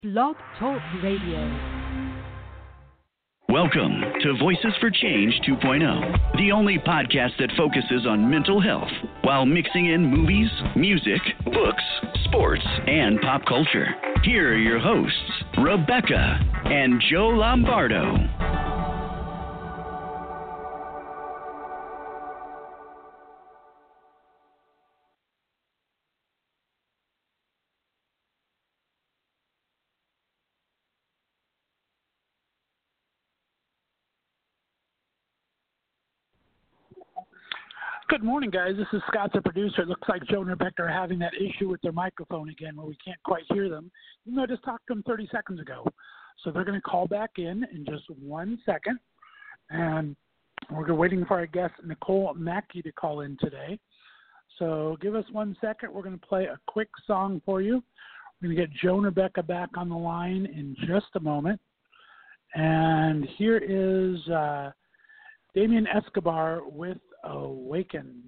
Blog Talk Radio. Welcome to Voices for Change 2.0, the only podcast that focuses on mental health while mixing in movies, music, books, sports, and pop culture. Here are your hosts, Rebecca and Joe Lombardo. Good morning, guys. This is Scott, the producer. It looks like Joe and Rebecca are having that issue with their microphone again where we can't quite hear them, even though I just talked to them 30 seconds ago. So they're going to call back in just 1 second. And we're waiting for our guest, Nicole Mackey, to call in today. So give us 1 second. We're going to play a quick song for you. We're going to get Joe and Rebecca back on the line in just a moment. And here is Damien Escobar with Awaken.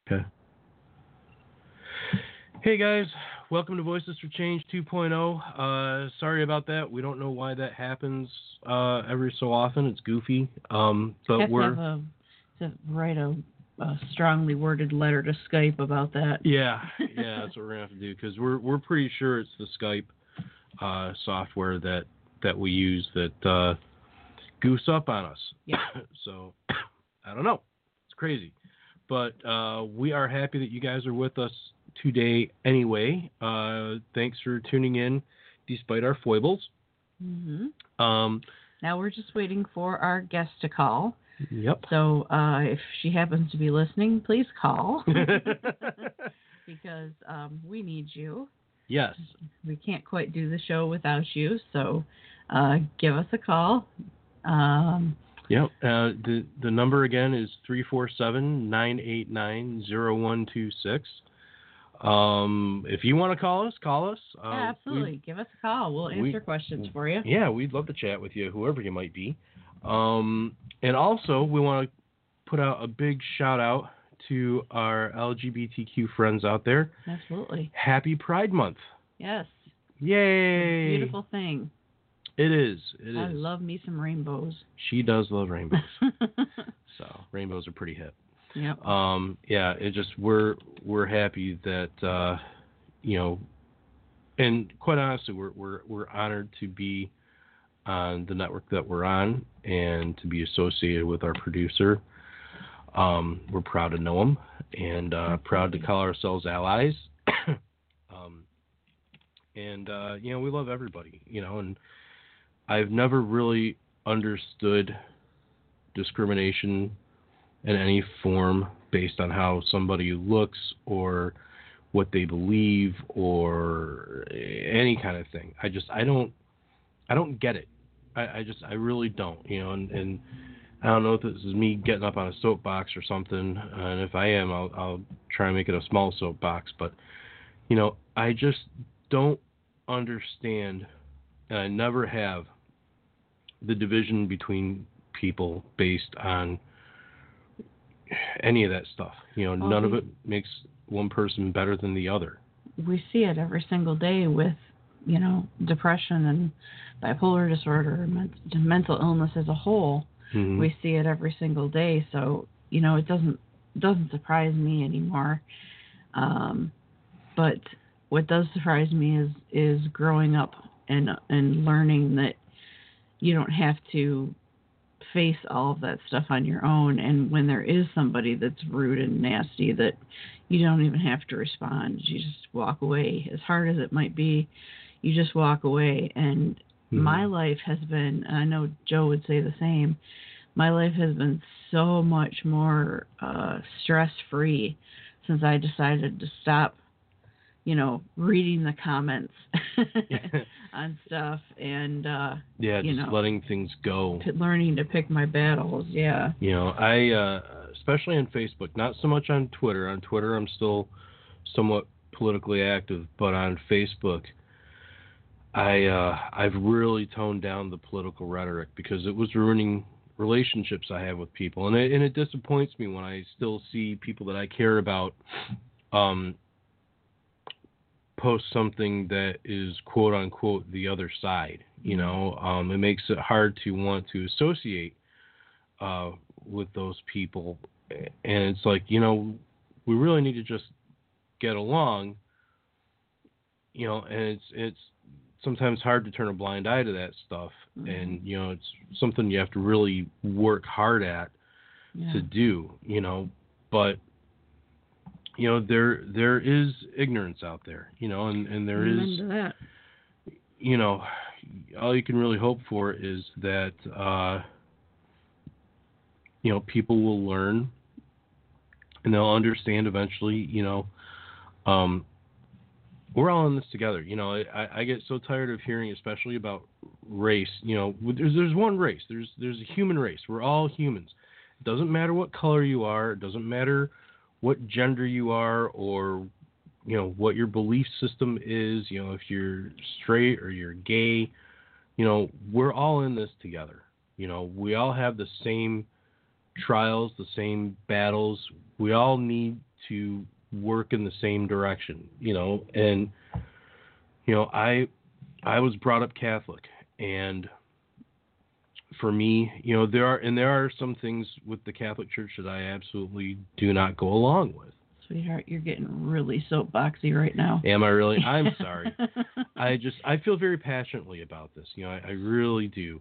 Okay. Hey guys, welcome to Voices for Change 2.0. Sorry about that. We don't know why that happens every so often. It's goofy. But we're to write a strongly worded letter to Skype about that. Yeah, that's what we're gonna have to do because we're pretty sure it's the Skype software that we use that goofs up on us. Yeah. So I don't know. It's crazy, but we are happy that you guys are with us today anyway. Thanks for tuning in despite our foibles. Mm-hmm. Now we're just waiting for our guest to call. Yep. So if she happens to be listening, please call. Because we need you. Yes. We can't quite do the show without you, so give us a call. Yep. The number again is 347-989-0126. If you want to call us. Yeah, absolutely. Give us a call. We'll answer questions for you. Yeah, we'd love to chat with you, whoever you might be. And also, we want to put out a big shout out to our LGBTQ friends out there. Absolutely. Happy Pride Month. Yes. Yay. It's a beautiful thing. It is. I love me some rainbows. She does love rainbows. So rainbows are pretty hip. Yep. Yeah, it just we're happy that and quite honestly, we're honored to be on the network that we're on and to be associated with our producer. We're proud to know him and proud to call ourselves allies. And we love everybody, and I've never really understood discrimination in any form based on how somebody looks or what they believe or any kind of thing. I don't get it. I really don't, and I don't know if this is me getting up on a soapbox or something, and if I am, I'll try and make it a small soapbox, but, I just don't understand, and I never have, the division between people based on any of that stuff. None of it makes one person better than the other. We see it every single day with, depression and bipolar disorder, mental illness as a whole. Mm-hmm. We see it every single day. So, it doesn't surprise me anymore. But what does surprise me is growing up and learning that you don't have to face all of that stuff on your own. And when there is somebody that's rude and nasty, that you don't even have to respond. You just walk away. As hard as it might be, you just walk away. And my life has been, and I know Joe would say the same, my life has been so much more stress-free since I decided to stop, reading the comments on stuff and, just letting things go. Learning to pick my battles, yeah. I, especially on Facebook, not so much on Twitter. On Twitter, I'm still somewhat politically active, but on Facebook, I've really toned down the political rhetoric because it was ruining relationships I have with people, and it disappoints me when I still see people that I care about post something that is quote unquote the other side. It makes it hard to want to associate with those people, and it's like we really need to just get along. And it's sometimes hard to turn a blind eye to that stuff. Mm-hmm. And, it's something you have to really work hard at to do, but, there is ignorance out there, and there is, that. All you can really hope for is that, people will learn and they'll understand eventually, we're all in this together. I get so tired of hearing, especially about race. There's one race. There's a human race. We're all humans. It doesn't matter what color you are. It doesn't matter what gender you are or, what your belief system is. If you're straight or you're gay, we're all in this together. We all have the same trials, the same battles. We all need to work in the same direction, and I was brought up Catholic, and for me, there are some things with the Catholic Church that I absolutely do not go along with. Sweetheart, you're getting really soapboxy right now. Am I really? I'm sorry. I feel very passionately about this. I really do.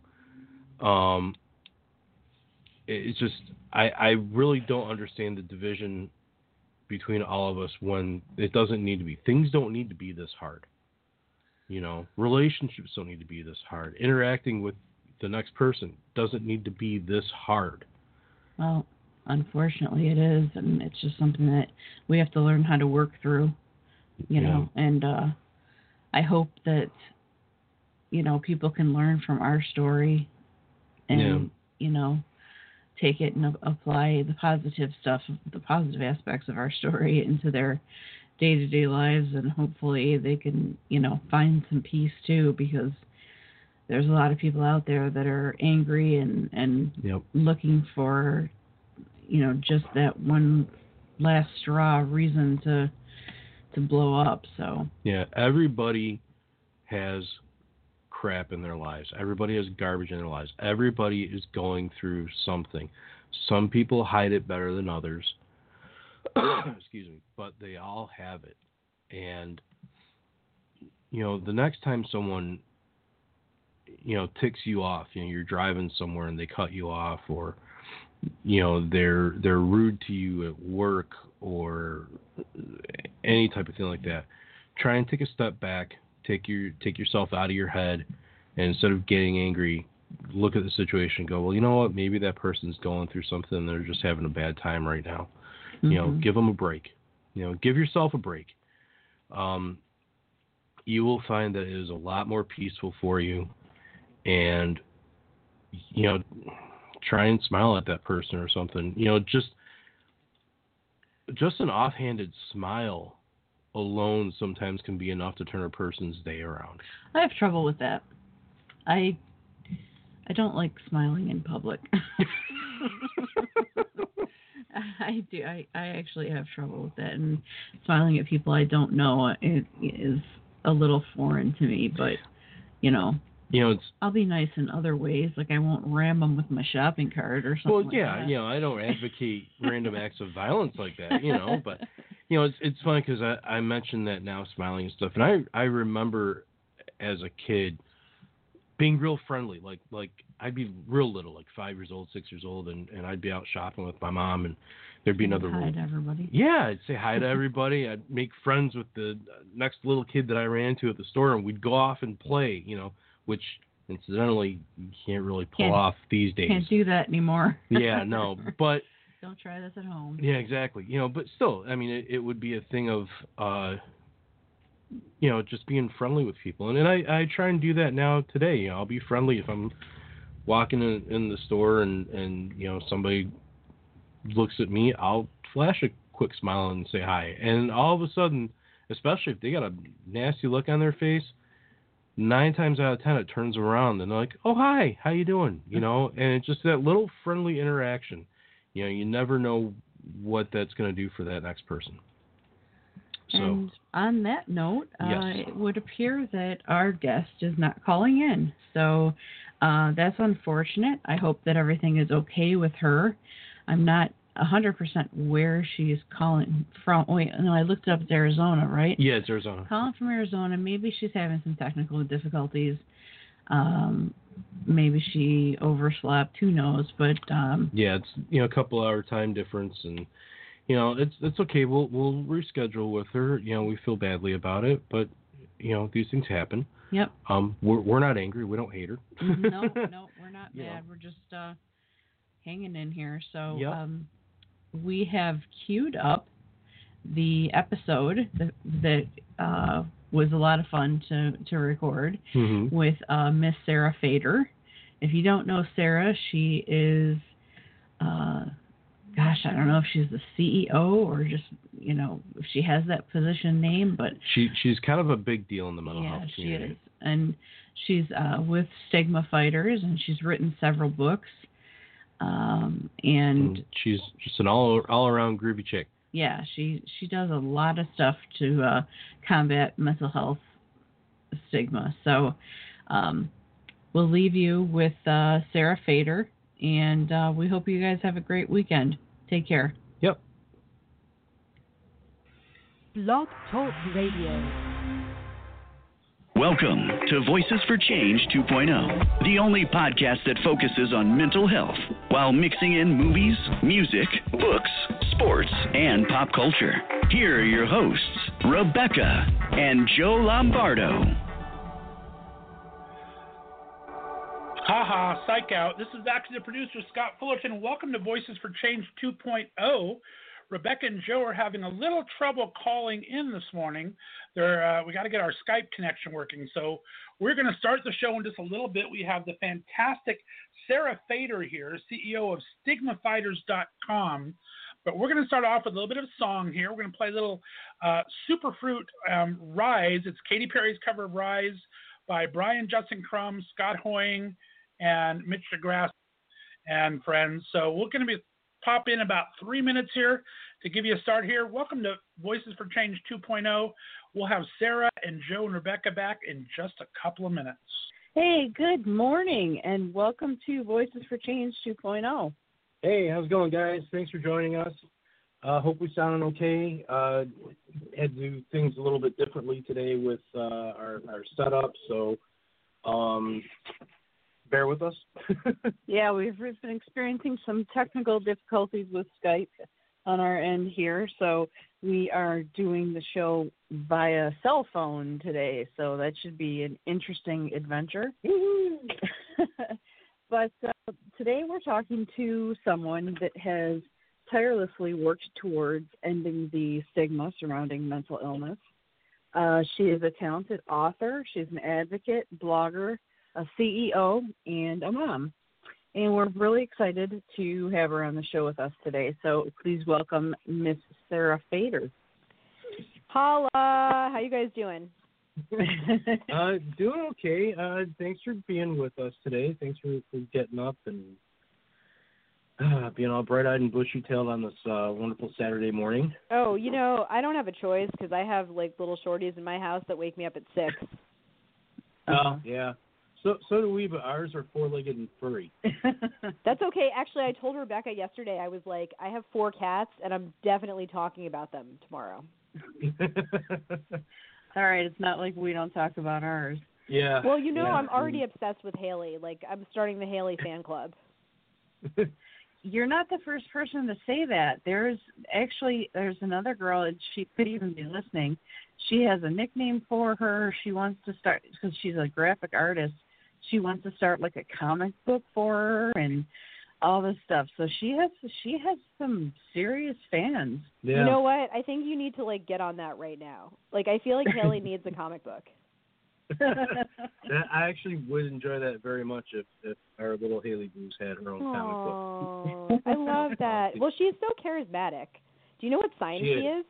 It's just I really don't understand the division between all of us when it doesn't need to be. Things don't need to be this hard. Relationships don't need to be this hard. Interacting with the next person doesn't need to be this hard. Well, unfortunately it is, and it's just something that we have to learn how to work through, know, and I hope that, people can learn from our story and, take it and apply the positive stuff, the positive aspects of our story into their day-to-day lives, and hopefully they can, find some peace too, because there's a lot of people out there that are angry and looking for, just that one last straw reason to blow up. So yeah, everybody has crap in their lives. Everybody has garbage in their lives. Everybody is going through something. Some people hide it better than others. Excuse me, but they all have it. And the next time someone ticks you off, you're driving somewhere and they cut you off, or they're rude to you at work or any type of thing like that, try and take a step back, take yourself out of your head, and instead of getting angry, look at the situation and go, well, you know what, maybe that person's going through something and they're just having a bad time right now. Give them a break. Give yourself a break. You will find that it is a lot more peaceful for you, and try and smile at that person or something. Just an offhanded smile alone sometimes can be enough to turn a person's day around. I have trouble with that. I don't like smiling in public. I do. I actually have trouble with that, and smiling at people I don't know is a little foreign to me. But I'll be nice in other ways. Like I won't ram them with my shopping cart or something. Well, yeah, like that. I don't advocate random acts of violence like that. But it's funny because I mentioned that now, smiling and stuff, and I remember as a kid being real friendly. Like I'd be real little, like 5 years old, 6 years old, and I'd be out shopping with my mom, and there'd be another. Hi to everybody. Yeah, I'd say hi to everybody. I'd make friends with the next little kid that I ran into at the store, and we'd go off and play. Which incidentally you can't really pull off these days. Can't do that anymore. Yeah, no, but don't try this at home. Yeah, exactly. But still, I mean, it would be a thing of, just being friendly with people, and I try and do that now today. I'll be friendly if I'm walking in the store and somebody looks at me, I'll flash a quick smile and say hi, and all of a sudden, especially if they got a nasty look on their face, 9 times out of 10 it turns around and they're like, oh, hi, how you doing? And it's just that little friendly interaction. You never know what that's going to do for that next person. So, and on that note, yes. It would appear that our guest is not calling in. So that's unfortunate. I hope that everything is okay with her. I'm not 100% where she's calling from. Wait, no, I looked up. It's Arizona, right? Yeah, it's Arizona. Calling from Arizona. Maybe she's having some technical difficulties. Maybe she overslept. Who knows? But yeah, it's a couple hour time difference, and it's okay. We'll reschedule with her. We feel badly about it, but these things happen. Yep. We're not angry. We don't hate her. No, we're not bad. We're just hanging in here. So yep. We have queued up the episode that was a lot of fun to record with Miss Sarah Fader. If you don't know Sarah, she is, I don't know if she's the CEO or just, if she has that position name, but she's kind of a big deal in the mental health community. Yeah, she is. And she's with Stigma Fighters, and she's written several books. And she's just an all around groovy chick. yeah, she does a lot of stuff to combat mental health stigma. So we'll leave you with Sarah Fader, and we hope you guys have a great weekend. Take care. Yep. Blog Talk Radio. Welcome to Voices for Change 2.0, the only podcast that focuses on mental health while mixing in movies, music, books, sports, and pop culture. Here are your hosts, Rebecca and Joe Lombardo. Ha, psych out. This is executive producer Scott Fullerton. Welcome to Voices for Change 2.0. Rebecca and Joe are having a little trouble calling in this morning. We got to get our Skype connection working. So we're going to start the show in just a little bit. We have the fantastic Sarah Fader here, CEO of StigmaFighters.com. But we're going to start off with a little bit of a song here. We're going to play a little Superfruit Rise. It's Katy Perry's cover of Rise by Brian Justin Crumb, Scott Hoying, and Mitch DeGrasse and friends. So we're going to pop in about 3 minutes here to give you a start here. Welcome to Voices for Change 2.0. We'll have Sarah and Joe and Rebecca back in just a couple of minutes. Hey, good morning, and welcome to Voices for Change 2.0. Hey, how's it going, guys? Thanks for joining us. Hope we sound okay. Had to do things a little bit differently today with our setup, so bear with us. Yeah, we've been experiencing some technical difficulties with Skype on our end here, so we are doing the show via cell phone today, so that should be an interesting adventure. But today we're talking to someone that has tirelessly worked towards ending the stigma surrounding mental illness. She is a talented author. She's an advocate, blogger, a CEO, and a mom. And we're really excited to have her on the show with us today. So please welcome Miss Sarah Fader. Holla! How you guys doing? Doing okay. Thanks for being with us today. Thanks for getting up and being all bright-eyed and bushy-tailed on this wonderful Saturday morning. Oh, I don't have a choice because I have like little shorties in my house that wake me up at 6. Oh, yeah. So do we, but ours are four-legged and furry. That's okay. Actually, I told Rebecca yesterday, I was like, I have 4 cats, and I'm definitely talking about them tomorrow. All right, it's not like we don't talk about ours. Yeah. Well, I'm already obsessed with Haley. Like, I'm starting the Haley fan club. You're not the first person to say that. There's another girl, and she could even be listening. She has a nickname for her. She wants to start, because she's a graphic artist, she wants to start like a comic book for her and all this stuff. So she has some serious fans. Yeah. You know what? I think you need to like get on that right now. Like, I feel like Haley needs a comic book. I actually would enjoy that very much if our little Haley Goose had her own comic book. I love that. Well, she's so charismatic. Do you know what sign she is?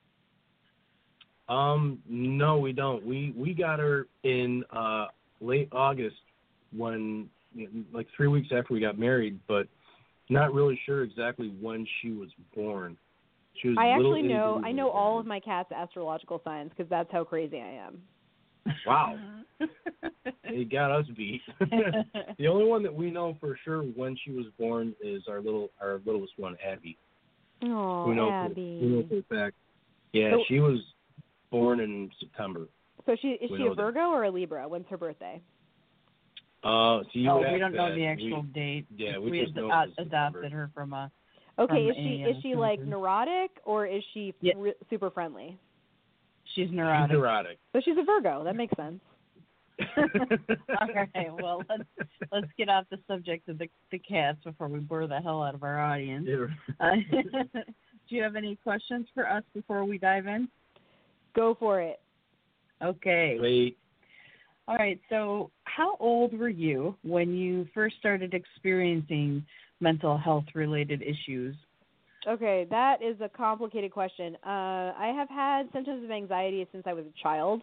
No, we don't. We got her in late August when, like 3 weeks after we got married, but not really sure exactly when she was born. She was I actually know. I know all of my cat's astrological signs because that's how crazy I am. Wow. You got us beat. The only one that we know for sure when she was born is our littlest one, Abby. Oh, Abby. We know for a fact. Yeah, so, she was born in September. So is she a Virgo or a Libra? When's her birthday? We don't know the actual date. Yeah, we just know adopted her from a. Okay, is she like neurotic or is she super friendly? She's neurotic. She's neurotic. So she's a Virgo. That makes sense. All right. Well, let's get off the subject of the cats before we bore the hell out of our audience. Do you have any questions for us before we dive in? Go for it. Okay. Wait. All right. So, how old were you when you first started experiencing mental health-related issues? Okay, that is a complicated question. I have had symptoms of anxiety since I was a child,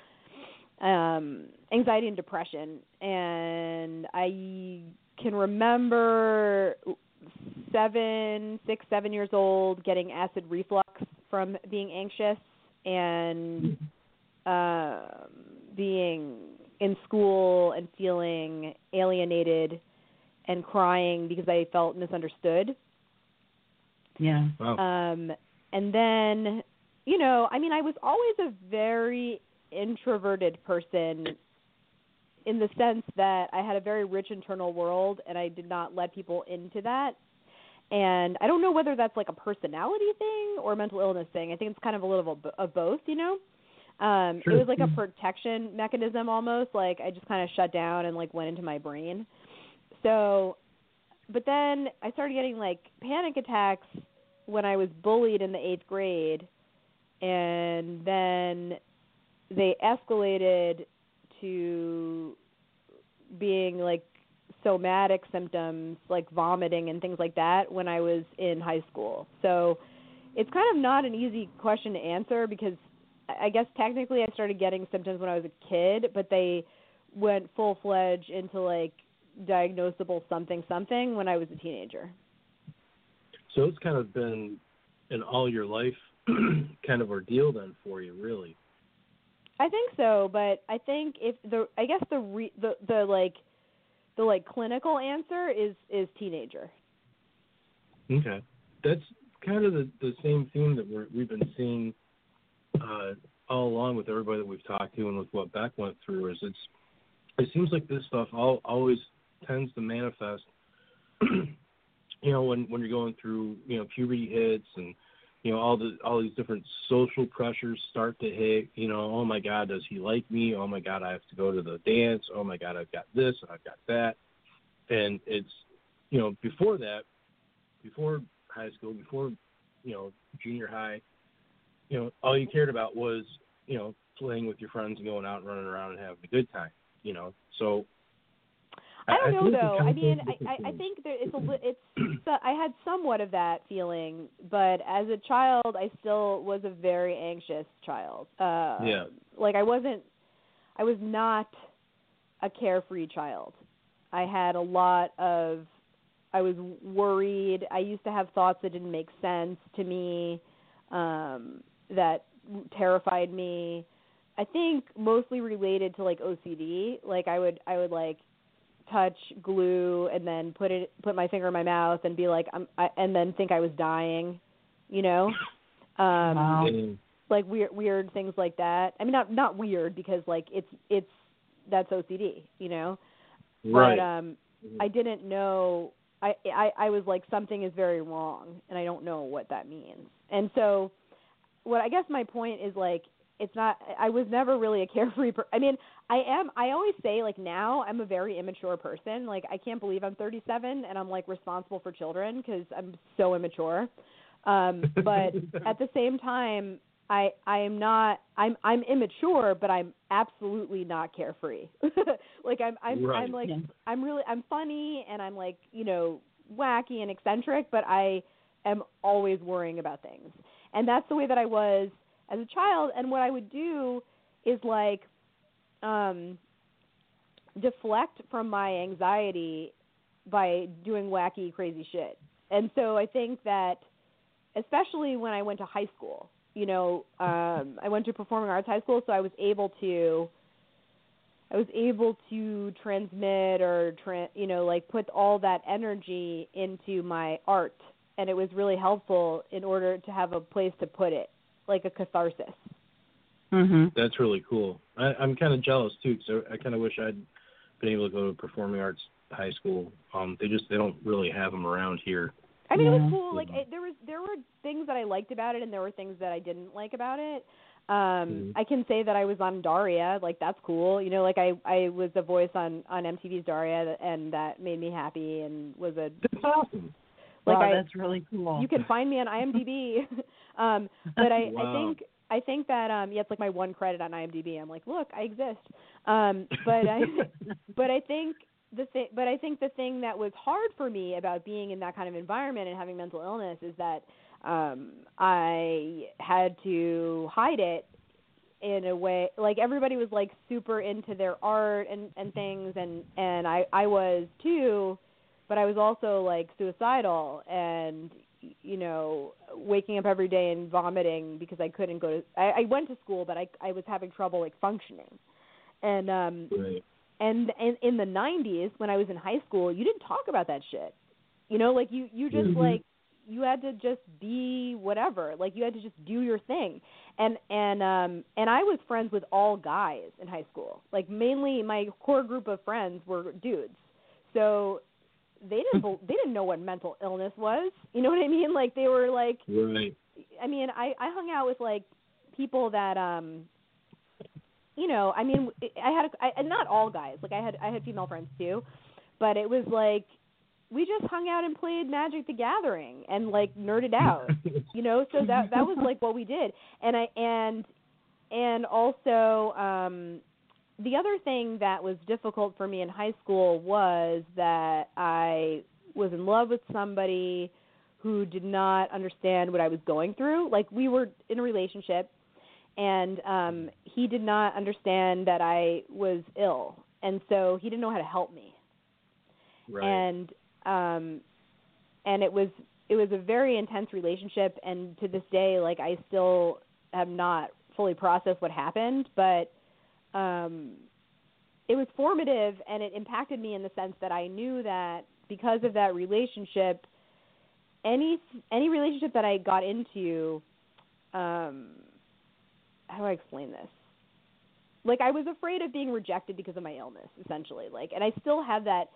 anxiety and depression, and I can remember 7 years old getting acid reflux from being anxious and being in school and feeling alienated and crying because I felt misunderstood. Yeah. Wow. And then, you know, I mean, I was always a very introverted person in the sense that I had a very rich internal world and I did not let people into that. And I don't know whether that's like a personality thing or a mental illness thing. I think it's kind of a little of both, you know. It was like a protection mechanism almost. Like I just kind of shut down and like went into my brain. So, but then I started getting like panic attacks when I was bullied in the 8th grade. And then they escalated to being like somatic symptoms like vomiting and things like that when I was in high school. So it's kind of not an easy question to answer because I guess technically I started getting symptoms when I was a kid, but they went full-fledged into like diagnosable something when I was a teenager. So it's kind of been an all your life kind of ordeal then for you, really. I think so, but I think if the clinical answer is teenager. Okay, that's kind of the same theme that we've been seeing all along with everybody that we've talked to and with what Beck went through. Is it seems like this stuff always tends to manifest. You know, when you're going through, you know, puberty hits and, you know, all these different social pressures start to hit, you know, oh my God, does he like me? Oh my God, I have to go to the dance. Oh my God, I've got this and I've got that. And it's, you know, before high school, before, you know, junior high, you know, all you cared about was, you know, playing with your friends and going out and running around and having a good time, you know. So I don't know though. I mean, I think that I had somewhat of that feeling, but as a child, I still was a very anxious child. Yeah. Like I was not a carefree child. I had I was worried. I used to have thoughts that didn't make sense to me, that terrified me. I think mostly related to like OCD. Like I would like touch glue and then put my finger in my mouth and be like and then think I was dying, you know. Wow. Like weird things like that. I mean not weird because like it's that's OCD, you know. Right. But I didn't know I was like something is very wrong and I don't know what that means. And so what I guess my point is like I was never really a carefree I mean, I always say like now I'm a very immature person. Like I can't believe I'm 37 and I'm like responsible for children because I'm so immature. But at the same time, I'm immature, but I'm absolutely not carefree. Like I'm funny and I'm like, you know, wacky and eccentric, but I am always worrying about things. And that's the way that I was as a child. And what I would do is like deflect from my anxiety by doing wacky, crazy shit. And so I think that especially when I went to high school, you know, I went to performing arts high school, so I was able to transmit or you know, like put all that energy into my art, and it was really helpful in order to have a place to put it, like a catharsis. Mm-hmm. That's really cool. I'm kind of jealous too, because I kind of wish I'd been able to go to performing arts high school. They don't really have them around here. I mean, it was cool. Like there were things that I liked about it, and there were things that I didn't like about it. I can say that I was on Daria, like that's cool. You know, like I was a voice on MTV's Daria, and that made me happy and was a. That's awesome. Like wow, that's really cool. You can find me on IMDb. But I think that it's like my one credit on IMDb. I'm like, look, I exist. But I think the thing that was hard for me about being in that kind of environment and having mental illness is that I had to hide it in a way. Like everybody was like super into their art and things, and I was too, but I was also like suicidal and waking up every day and vomiting because I couldn't go to. I went to school, but I was having trouble like functioning, and Right. and in the 90s when I was in high school, you didn't talk about that shit. Like you just Mhm. like you had to just be whatever. Like you had to just do your thing. And I was friends with all guys in high school. Like mainly my core group of friends were dudes. So they didn't know what mental illness was. You know what I mean? Like they were like, Right. I mean, I hung out with like people that I mean, I not all guys. Like I had female friends too, but it was like we just hung out and played Magic the Gathering and like nerded out. So that was like what we did. And also the other thing that was difficult for me in high school was that I was in love with somebody who did not understand what I was going through. Like we were in a relationship, and he did not understand that I was ill, and so he didn't know how to help me. Right. And it was a very intense relationship, and to this day, like I still have not fully processed what happened, but it was formative, and it impacted me in the sense that I knew that because of that relationship, any relationship that I got into, how do I explain this? Like I was afraid of being rejected because of my illness, essentially. Like, and I still have that.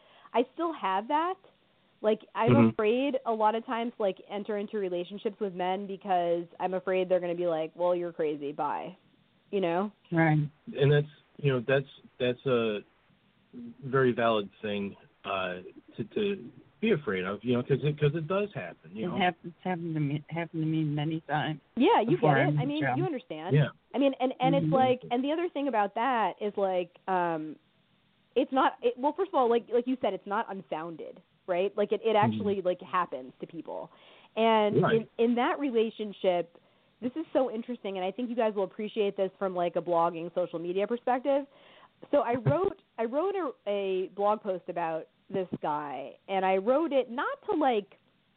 Like I'm afraid a lot of times, like enter into relationships with men because I'm afraid they're going to be like, "Well, you're crazy, bye," Right. And that's a very valid thing to be afraid of, because it does happen. It's happened to me many times. Yeah, you get it. I I mean, you understand. Yeah. I mean, and it's like, and the other thing about that is like, it's not. Well, first of all, like you said, it's not unfounded, right? Like it actually like happens to people, and Right. in that relationship, this is so interesting, and I think you guys will appreciate this from like a blogging, social media perspective. So I wrote a blog post about this guy, and I wrote it not to like,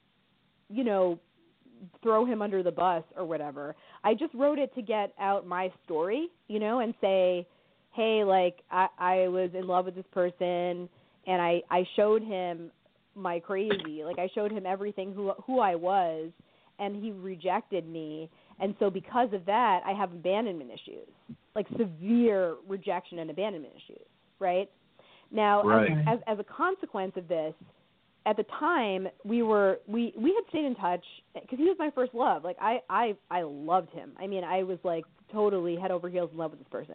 throw him under the bus or whatever. I just wrote it to get out my story, and say, hey, like I was in love with this person, and I showed him my crazy, like I showed him everything who I was, and he rejected me. And so because of that, I have abandonment issues, like severe rejection and abandonment issues, right? Now, Right. as a consequence of this, at the time we had stayed in touch because he was my first love. Like I loved him. I mean, I was like totally head over heels in love with this person,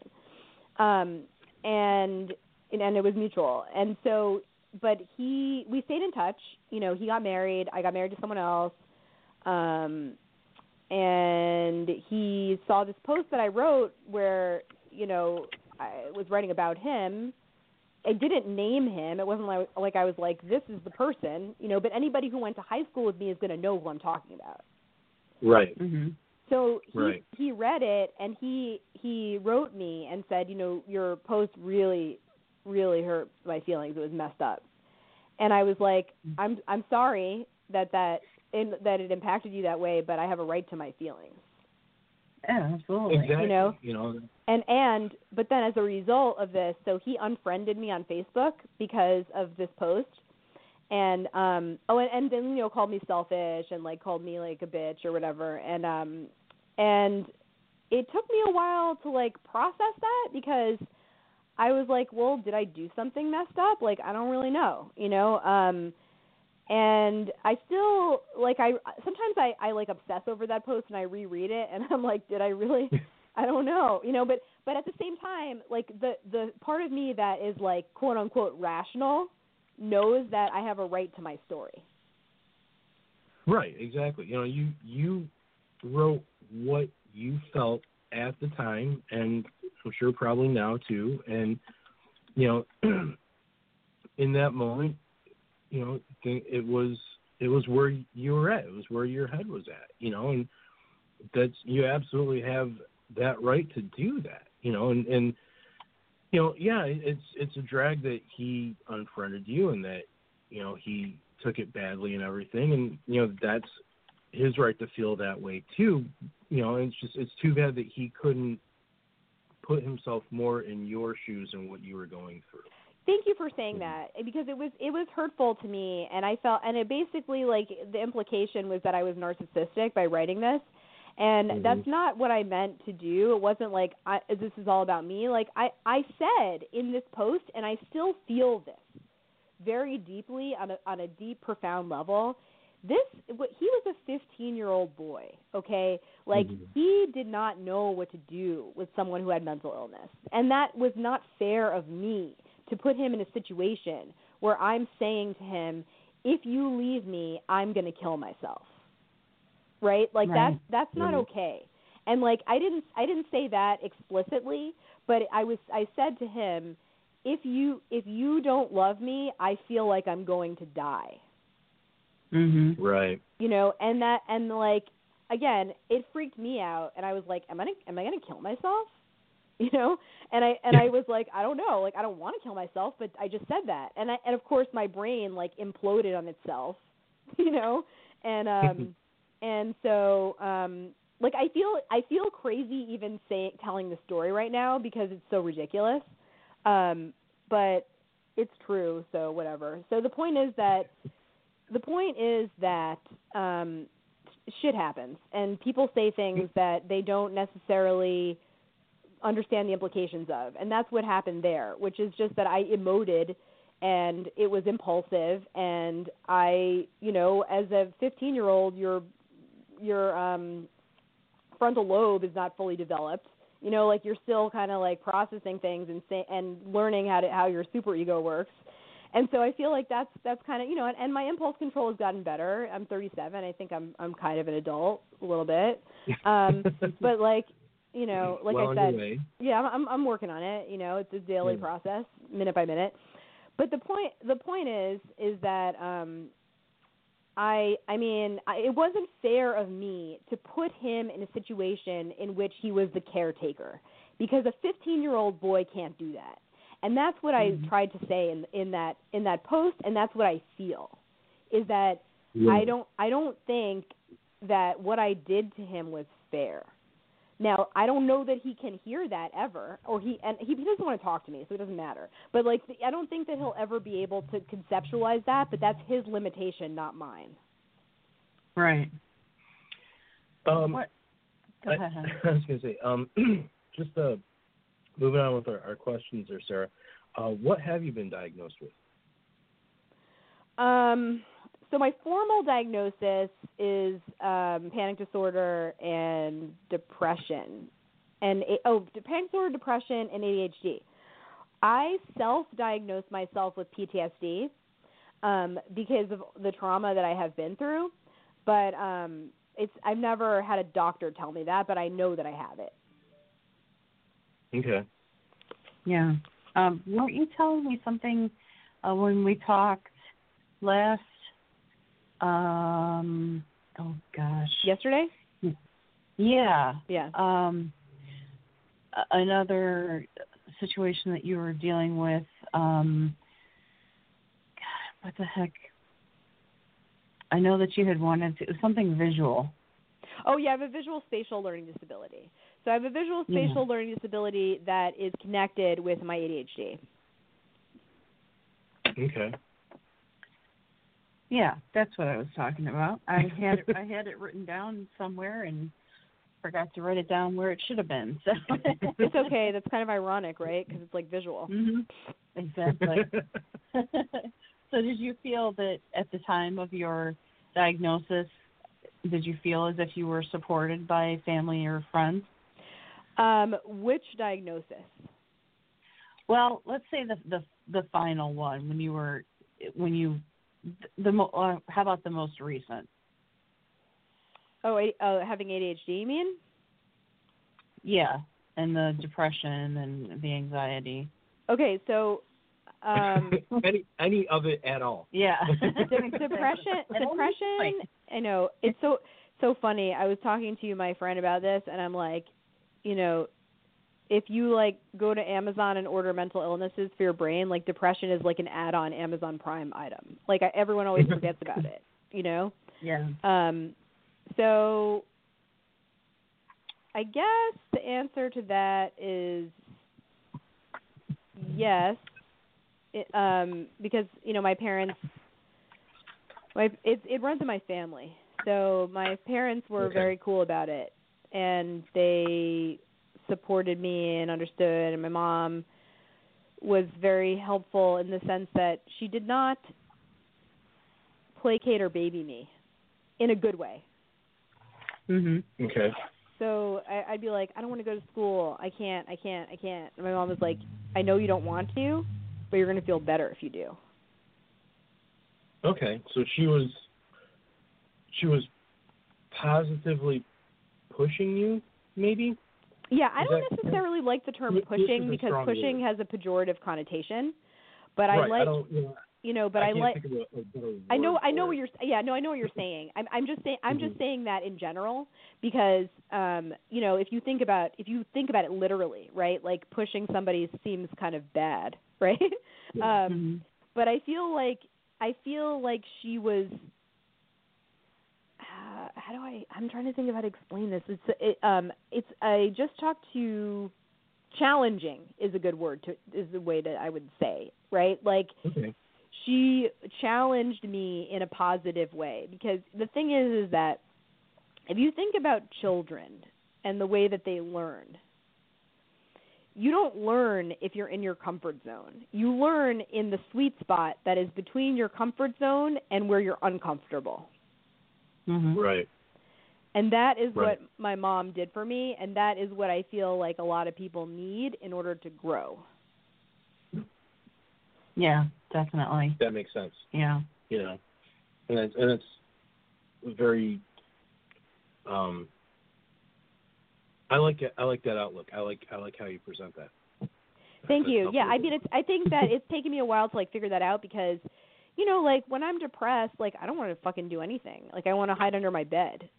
and it was mutual. And so, but we stayed in touch. He got married. I got married to someone else. And he saw this post that I wrote where, I was writing about him. I didn't name him. It wasn't like I was like, this is the person, but anybody who went to high school with me is going to know who I'm talking about. Right. Mm-hmm. So Right. he read it, and he wrote me and said, your post really, really hurt my feelings. It was messed up. And I was like, I'm sorry that it impacted you that way, but I have a right to my feelings. Yeah, absolutely. Exactly. But then as a result of this, so he unfriended me on Facebook because of this post, and and then called me selfish and like called me like a bitch or whatever, and it took me a while to like process that because I was like, well, did I do something messed up? Like I don't really know, And I still like sometimes I like obsess over that post and I reread it and I'm like, did I really? I don't know, but at the same time, like the part of me that is like quote unquote rational knows that I have a right to my story. Right. Exactly. You wrote what you felt at the time, and I'm sure probably now too. And in that moment, it was where you were at. It was where your head was at, and that's, you absolutely have that right to do that, and yeah, it's a drag that he unfriended you and that, he took it badly and everything. And, that's his right to feel that way too. You know, it's too bad that he couldn't put himself more in your shoes and what you were going through. Thank you for saying that, because it was hurtful to me, and I felt, and it basically, like, the implication was that I was narcissistic by writing this, and that's not what I meant to do. It wasn't like this is all about me. Like I said in this post, and I still feel this very deeply on a deep, profound level. He was a 15-year-old boy, okay? Like, he did not know what to do with someone who had mental illness, and that was not fair of me to put him in a situation where I'm saying to him, if you leave me, I'm going to kill myself. Right? Like, right. That's not okay. And, like, I didn't say that explicitly, but I said to him, if you don't love me, I feel like I'm going to die. Mm-hmm. Right. You know, and like, again, it freaked me out, and I was like, am I going to kill myself? You know, and I was like, I don't know, like, I don't want to kill myself, but I just said that, and of course my brain, like, imploded on itself, you know, and so like, I feel crazy even telling the story right now because it's so ridiculous, but it's true, so whatever. So the point is that shit happens, and people say things that they don't necessarily understand the implications of, and that's what happened there, which is just that I emoted, and it was impulsive, and I, you know, as a 15-year-old, your frontal lobe is not fully developed, you know, like, you're still kind of, like, processing things and learning how your superego works. And so I feel like that's kind of, you know, and my impulse control has gotten better. I'm 37. I think I'm kind of an adult a little bit. But, like, you know, like I said, yeah, I'm working on it. You know, it's a daily process, minute by minute. But the point is that it wasn't fair of me to put him in a situation in which he was the caretaker, because a 15-year-old boy can't do that. And that's what I tried to say in that post, and that's what I feel, is that I don't think that what I did to him was fair. Now, I don't know that he can hear that ever, or he doesn't want to talk to me, so it doesn't matter. But, like, I don't think that he'll ever be able to conceptualize that, but that's his limitation, not mine. Right. What? Go ahead. I was going to say, just moving on with our questions there, Sarah. What have you been diagnosed with? So my formal diagnosis is panic disorder and depression, panic disorder, depression, and ADHD. I self-diagnosed myself with PTSD because of the trauma that I have been through, but I've never had a doctor tell me that, but I know that I have it. Okay. Yeah. Weren't you telling me something when we talked last? Oh gosh. Yesterday? Yeah. Yeah. Another situation that you were dealing with. God, what the heck? I know that you had wanted to. It was something visual. Oh yeah, I have a visual spatial learning disability. So I have a visual spatial learning disability that is connected with my ADHD. Okay. Yeah, that's what I was talking about. I had it written down somewhere and forgot to write it down where it should have been. So it's okay. That's kind of ironic, right? Because it's like visual. Mm-hmm. Exactly. So did you feel that at the time of your diagnosis, did you feel as if you were supported by family or friends? Which diagnosis? Well, let's say the final one how about the most recent? Having ADHD, you mean? Yeah, and the depression and the anxiety. Okay, so any of it at all? Yeah, depression. I know it's so funny. I was talking to my friend about this, and I'm like, you know, if you like go to Amazon and order mental illnesses for your brain, like depression is like an add-on Amazon Prime item. Like everyone always forgets about it, you know? Yeah. So I guess the answer to that is yes. Because, my parents, it runs in my family. So my parents were very cool about it, and they supported me and understood, and my mom was very helpful in the sense that she did not placate or baby me in a good way. Mm-hmm. Okay. So I'd be like, I don't want to go to school. I can't. And my mom was like, I know you don't want to, but you're going to feel better if you do. Okay. So she was positively pushing you, maybe? Yeah, I don't necessarily like the term pushing because pushing has a pejorative connotation. But right, I like, but I like. I know what you're. Yeah, no, I know what you're saying. I'm just saying. I'm just saying that in general because, if you think about it literally, right? Like pushing somebody seems kind of bad, right? But I feel like she was. I'm trying to think of how to explain this. I just talked to. Challenging is a good word is the way that I would say, right? Like. Okay. She challenged me in a positive way because the thing is that if you think about children and the way that they learn, you don't learn if you're in your comfort zone. You learn in the sweet spot that is between your comfort zone and where you're uncomfortable. Mm-hmm. Right. And that is what my mom did for me, and that is what I feel like a lot of people need in order to grow. Yeah, definitely. That makes sense. Yeah. And it's very. I like it. I like that outlook. I like how you present that. Thank you. Yeah, I mean, I think that it's taken me a while to figure that out because, when I'm depressed, I don't want to fucking do anything. I want to hide under my bed.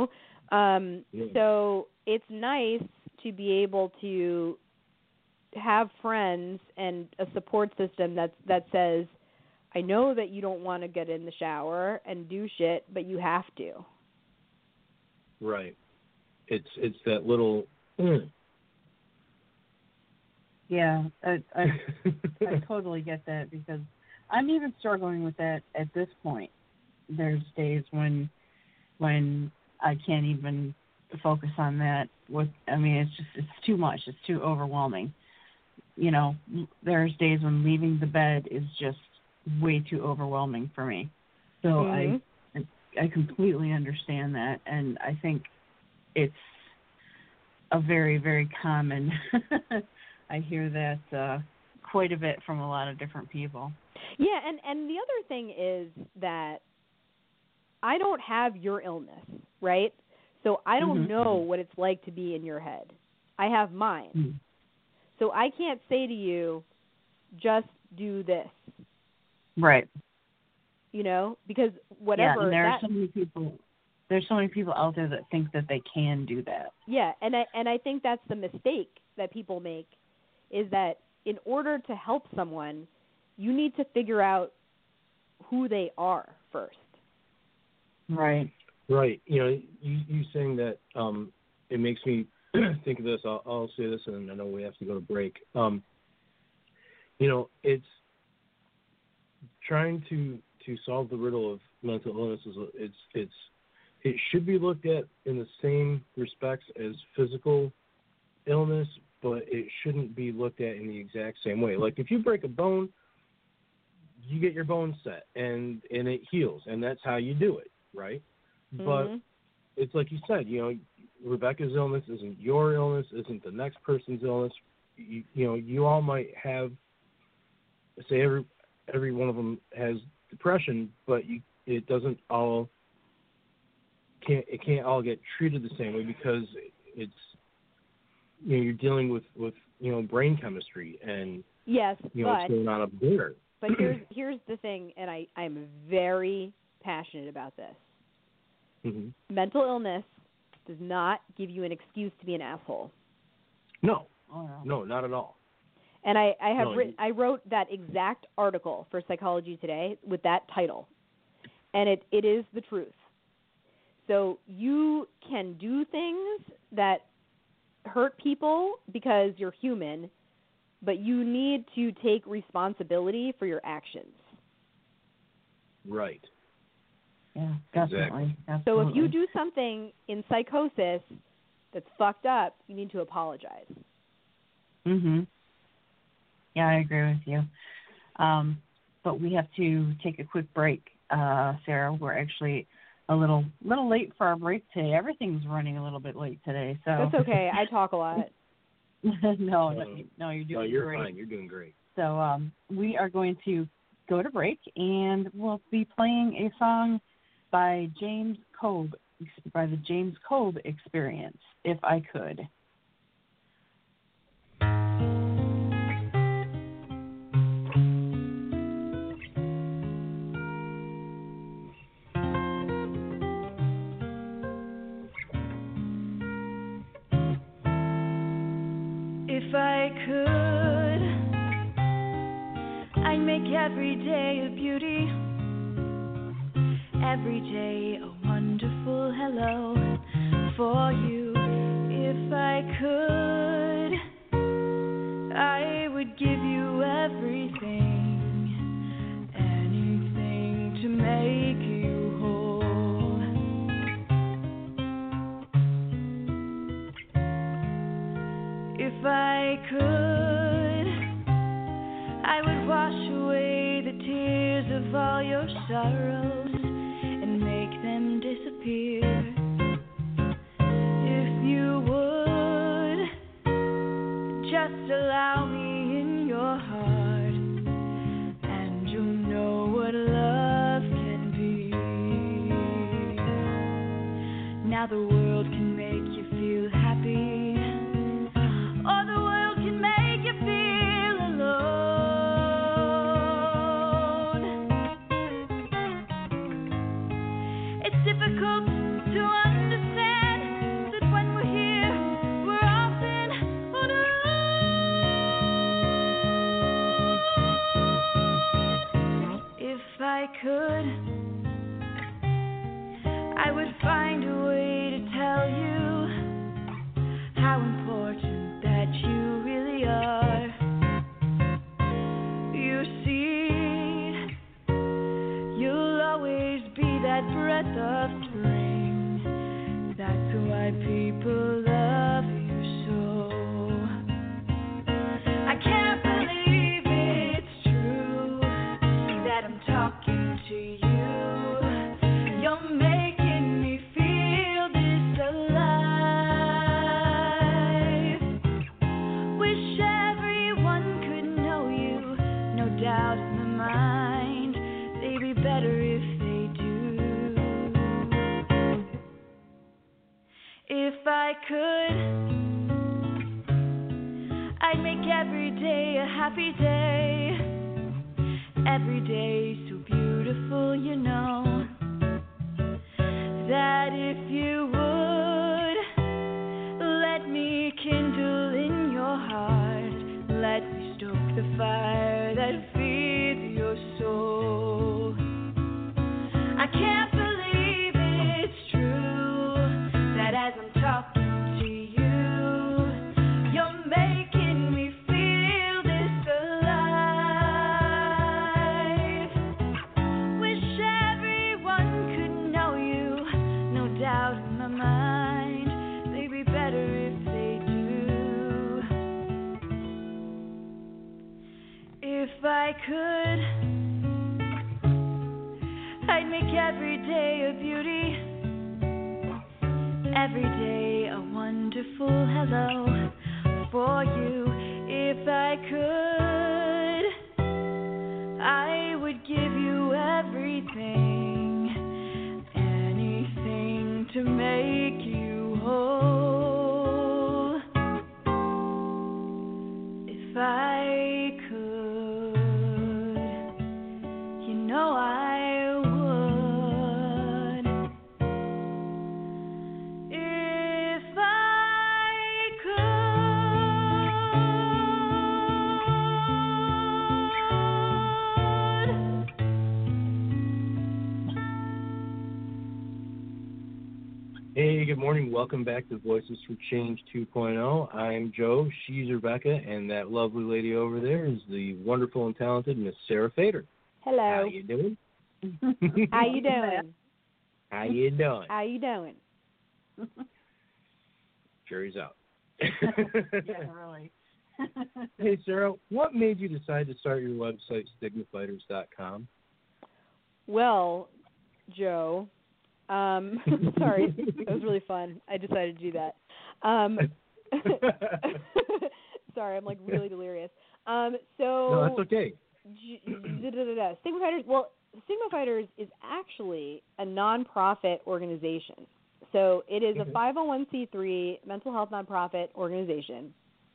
So it's nice to be able to have friends and a support system that says, I know that you don't want to get in the shower and do shit, but you have to. Right. It's that little. Yeah, I totally get that because I'm even struggling with that at this point. There's days when I can't even focus on that. It's too much. It's too overwhelming. There's days when leaving the bed is just way too overwhelming for me. So I completely understand that, and I think it's a very, very common. I hear that quite a bit from a lot of different people. Yeah, and the other thing is that I don't have your illness, right? So I don't know what it's like to be in your head. I have mine. Mm-hmm. So I can't say to you, just do this. Right. Because whatever. Yeah, and there are so many people. There's so many people out there that think that they can do that. Yeah, and I think that's the mistake that people make, is that in order to help someone, you need to figure out who they are first. Right. Right. You saying that it makes me think of this. I'll say this, and I know we have to go to break. It's trying to solve the riddle of mental illness. It should be looked at in the same respects as physical illness, but it shouldn't be looked at in the exact same way. Like if you break a bone, you get your bone set and it heals, and that's how you do it, right? Mm-hmm. But it's like you said, Rebecca's illness isn't your illness, isn't the next person's illness. You all might have, say every one of them has depression, but it doesn't all can't all get treated the same way because it's you're dealing with brain chemistry and yes, what's going on up there. But here's the thing, and I'm very passionate about this. Mm-hmm. Mental illness does not give you an excuse to be an asshole. No, no, not at all. And I wrote that exact article for Psychology Today with that title, and it is the truth. So you can do things that hurt people because you're human, but you need to take responsibility for your actions. Right. Yeah, definitely. Exactly. So if you do something in psychosis that's fucked up, you need to apologize. Mhm. Yeah, I agree with you. But we have to take a quick break, Sarah. We're actually a little late for our break today. Everything's running a little bit late today, so that's okay. I talk a lot. No, you're doing No, you're great. fine. You're doing great. So we are going to go to break, and we'll be playing a song by James Cobe, by the James Cobe Experience, If I Could. If I could, I'd make every day a beauty, every day a wonderful hello for you. If I could, I would give you everything, anything to make you whole. If I could, I would wash away the tears of all your sorrows and make them disappear. If you would just allow me in your heart, and you'll know what love can be. Now the world can make you feel happy, or the world can make you feel alone. It's difficult to understand that when we're here, we're often alone. If I could, I would find a way to tell you how important that you really are. You see, you'll always be that breath of spring. That's why people love you so. I can't believe it's true that I'm talking to you. You're making me feel this alive. Wish everyone could know you, no doubt in my mind. They'd be better if they do. If I could, I'd make every day a happy day, every day so beautiful, you know, that if you would let me kindle in your heart, let me stoke the fire that feeds your soul. I can't believe it's true that as I'm talking to you, you're making me feel this alive. Wish everyone could know you, no doubt in my mind. They'd be better if they do. If I could, I'd make every day a beauty, every day a wonderful hello for you. If I could, I would give you everything, anything to make you whole. If I could, you know I would. If I could. morning. Welcome back to Voices for Change 2.0. I'm Joe. She's Rebecca, and that lovely lady over there is the wonderful and talented Miss Sarah Fader. Hello. How you doing? How you doing? How you doing? How you doing? Jury's out. Yeah, really. Hey, Sarah, what made you decide to start your website, StigmaFighters.com? Well, Joe, sorry, that was really fun. I decided to do that. Sorry, I'm like really delirious. No, that's okay. Stigma Fighters. Well, Stigma Fighters is actually a nonprofit organization. So it is a 501c3 mental health nonprofit organization,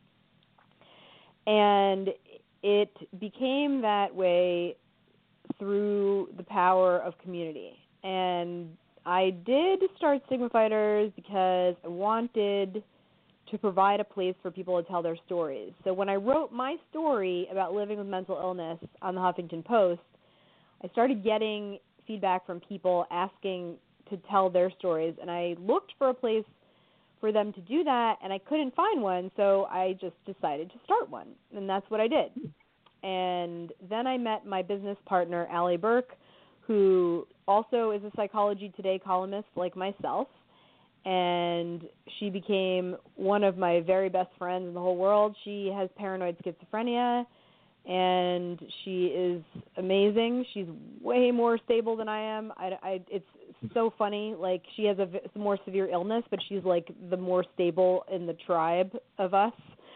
and it became that way through the power of community. And I did start Stigma Fighters because I wanted to provide a place for people to tell their stories. So when I wrote my story about living with mental illness on the Huffington Post, I started getting feedback from people asking to tell their stories, and I looked for a place for them to do that, and I couldn't find one, so I just decided to start one, and that's what I did. And then I met my business partner, Allie Burke, who also is a Psychology Today columnist like myself, and she became one of my very best friends in the whole world. She has paranoid schizophrenia, and she is amazing. She's way more stable than I am. It's so funny. Like, she has a more severe illness, but she's like the more stable in the tribe of us.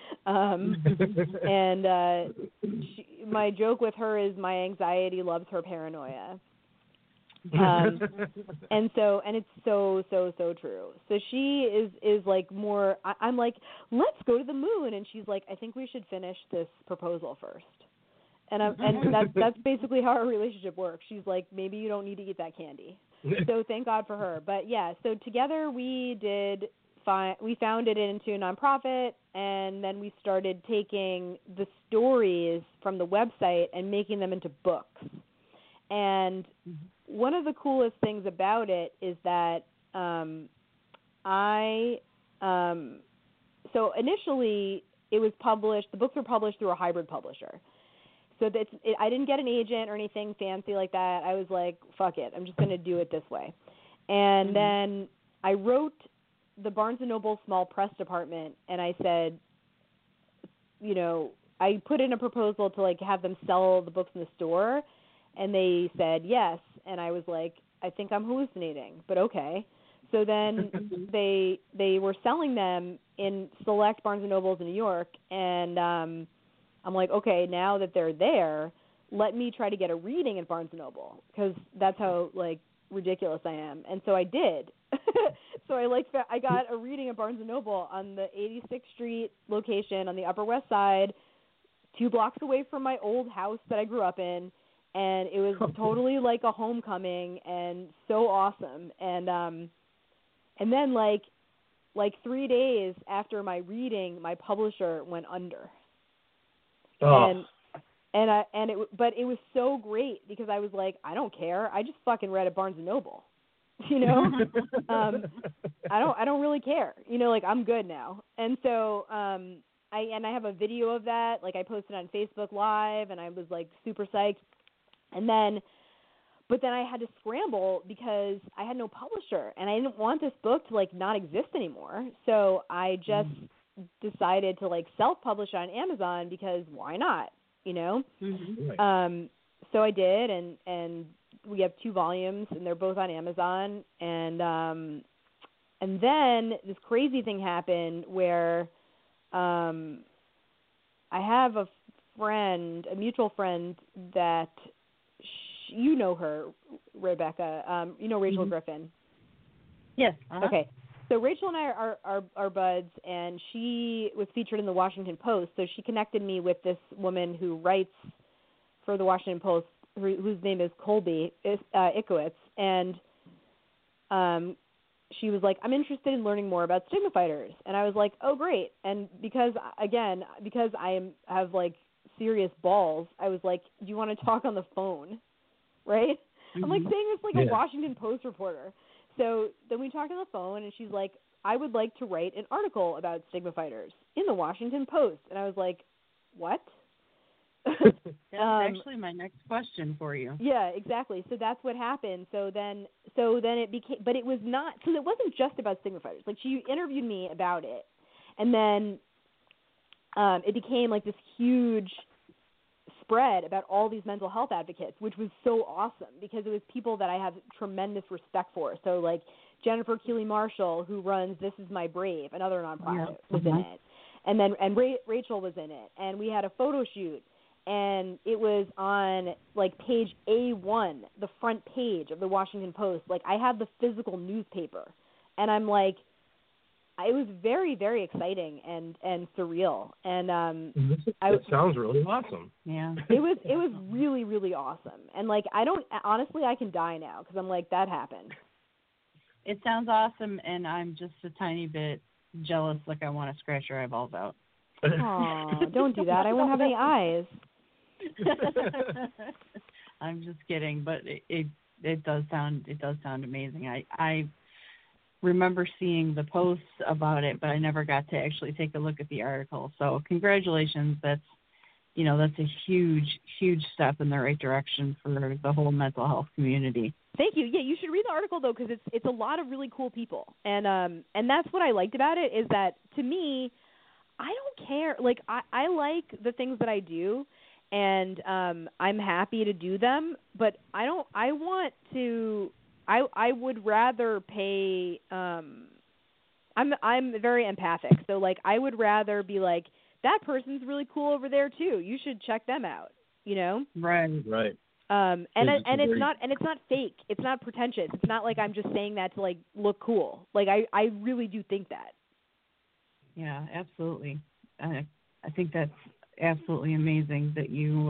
And my joke with her is my anxiety loves her paranoia. And it's so true. So she is like more, I'm like, let's go to the moon. And she's like, I think we should finish this proposal first. And that's basically how our relationship works. She's like, maybe you don't need to eat that candy. So thank God for her. But yeah, so together we founded it into a nonprofit, and then we started taking the stories from the website and making them into books. And one of the coolest things about it is that so initially it was published, the books were published through a hybrid publisher. So I didn't get an agent or anything fancy like that. I was like, fuck it, I'm just going to do it this way. And then I wrote the Barnes & Noble small press department, and I said, you know, I put in a proposal to like have them sell the books in the store, and they said yes. And I was like, I think I'm hallucinating, but okay. So then they were selling them in select Barnes & Nobles in New York, and I'm like, okay, now that they're there, let me try to get a reading at Barnes & Noble, because that's how like ridiculous I am. And so I did. So I got a reading at Barnes & Noble on the 86th Street location on the Upper West Side, 2 blocks away from my old house that I grew up in, and it was totally like a homecoming and so awesome. And then like 3 days after my reading, my publisher went under. Oh. But it was so great because I was like, I don't care. I just fucking read at Barnes & Noble, you know? I don't really care, you know, like I'm good now. And so, I have a video of that. Like I posted on Facebook Live, and I was like super psyched. But then I had to scramble because I had no publisher, and I didn't want this book to like not exist anymore. So I just decided to like self-publish on Amazon because why not, you know? So I did, and we have 2 volumes, and they're both on Amazon. And then this crazy thing happened where I have a friend, a mutual friend that you know her, Rebecca. You know Rachel Griffin. Yes. Okay. So Rachel and I are buds, and she was featured in the Washington Post. So she connected me with this woman who writes for the Washington Post, whose name is Colby Ikowitz, and she was like, I'm interested in learning more about Stigma Fighters. And I was like, oh, great. And because I have like serious balls, I was like, do you want to talk on the phone? Right? I'm like saying this like a Washington Post reporter. So then we talked on the phone, and she's like, I would like to write an article about stigma fighters in the Washington Post. And I was like, what? That's actually my next question for you. Yeah, exactly. So that's what happened. So then it became, but it was not, because it wasn't just about stigma fighters. Like, she interviewed me about it, and then it became like this huge spread about all these mental health advocates, which was so awesome because it was people that I have tremendous respect for. So like Jennifer Keeley Marshall, who runs This Is My Brave, another nonprofit, was in it, and then Rachel was in it, and we had a photo shoot. And it was on, like, page A1, the front page of the Washington Post. Like, I had the physical newspaper. And I'm like, it was very, very exciting and surreal. And it sounds really awesome. Yeah. It was really, really awesome. And, like, honestly, I can die now because I'm like, that happened. It sounds awesome, and I'm just a tiny bit jealous, like I want to scratch your eyeballs out. Aw, don't do that. I won't have any eyes. I'm just kidding, but it does sound amazing. I remember seeing the posts about it, but I never got to actually take a look at the article. So congratulations. That's a huge step in the right direction for the whole mental health community. Thank you. Yeah, you should read the article though, because it's a lot of really cool people, and that's what I liked about it, is that to me, I don't care. Like, I like the things that I do, and I'm happy to do them, but I would rather pay, I'm very empathic, so like I would rather be like, that person's really cool over there too, you should check them out, you know? Right. And it's not fake, it's not pretentious, it's not like I'm just saying that to like look cool. Like I really do think that. Yeah, absolutely. I think that's absolutely amazing that you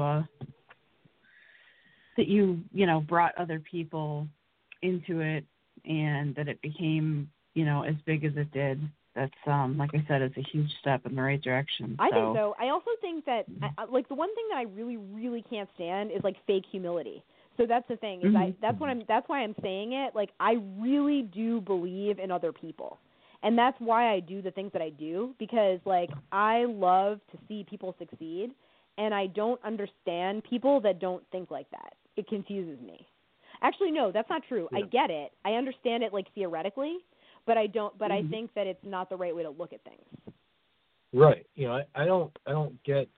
brought other people into it, and that it became as big as it did. That's like I said, it's a huge step in the right direction. I think so. I also think that like the one thing that I really, really can't stand is like fake humility. So that's the thing, is that's why I'm saying it. Like, I really do believe in other people. And that's why I do the things that I do, because, like, I love to see people succeed, and I don't understand people that don't think like that. It confuses me. Actually, no, that's not true. Yeah. I get it. I understand it, like, theoretically, but I don't. But I think that it's not the right way to look at things. Right. I don't get,